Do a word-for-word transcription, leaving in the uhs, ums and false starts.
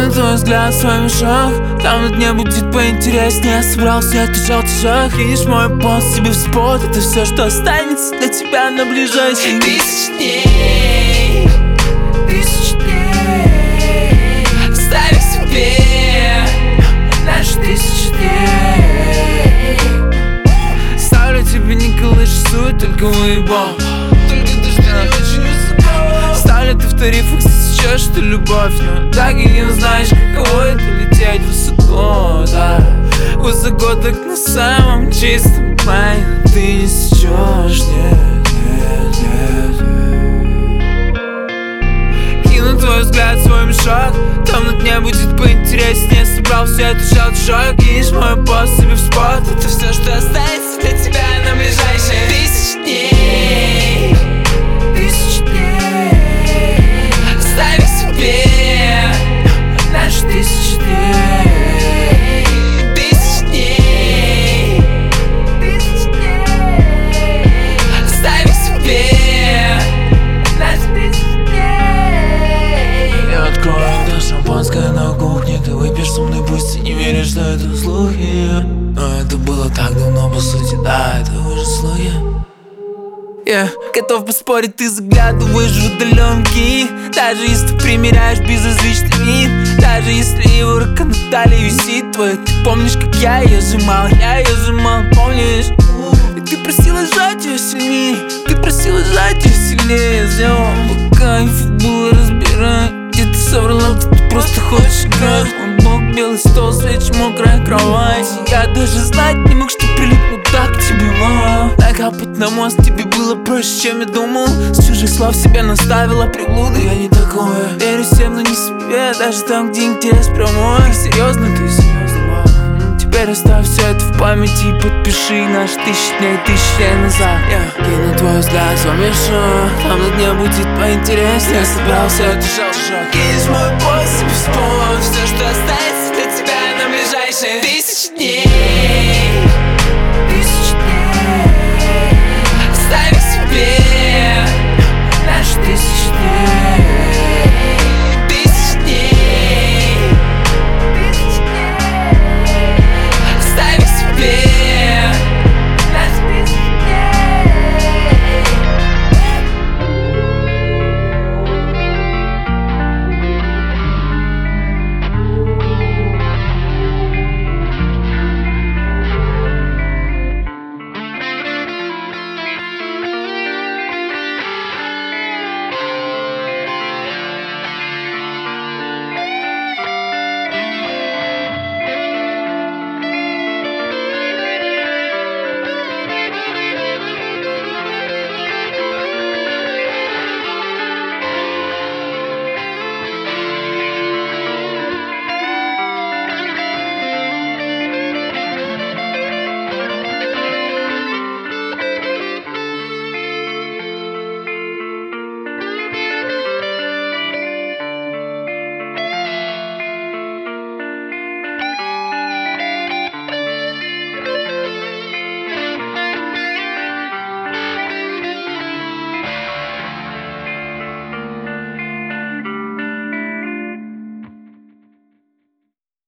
Кину твой взгляд в свой мешок, там на дне будет поинтереснее. Собрался этот желтый шаг, кинешь мой пост себе в спот. Это все, что останется для тебя на ближайшие тысячи дней. Тысячи дней. Оставь себе наши тысячи дней. Ставлю тебе не колышь суть, только выебал. Только ты что не очень высоко. Ставлю ты в тарифах сейчас, что любовь, но так и не узнаешь, каково это лететь высоко, да. Высоко так на самом чистом плане, но ты не сечешь, нет, нет, нет. Кину твой взгляд в свой мешок, там на дне будет поинтереснее. Собрал все это желтый шок, кинешь мой пост себе в спот. Это все, что останется для тебя на ближайшие тысячи дней. Тысячи дней. Оставь себе наши тысячи дней. Тысячи дней. Тысячи дней. Оставь себе наши тысячи дней. Я открою это шампанское на кухне, ты выпьешь со мной, пусть и не веришь, что это слухи. Но это было так давно, по сути, да, это уже слухи. Я готов поспорить, ты заглядываешь в удаленки. Даже если ты примеряешь безразличный вид, даже если его рука на талии висит твоя. Ты помнишь, как я ее сжимал, я ее сжимал, помнишь? И ты просила сжать ее сильнее, ты просила сжать ее сильнее. Я сделал по кайфу, было разбирай. Где ты соврала, где ты просто хочешь играть. Мой бог, белый стол, свечи, мокрая кровать. Я даже знать не мог, что прилипну так к тебе, мама. Накапать на мост тебе было проще, чем я думал. С чужих слов себя наставила приблуды. Я не такое, верю всем, но не себе. Даже там, где интерес прямой. Серьезно, ты серьезно, мама? Теперь оставь все это в памяти и подпиши наши тысячи дней, тысячи дней назад. Я кину твой взгляд в свой мешок, там на дне будет поинтереснее. Я собрался, я держал шаг.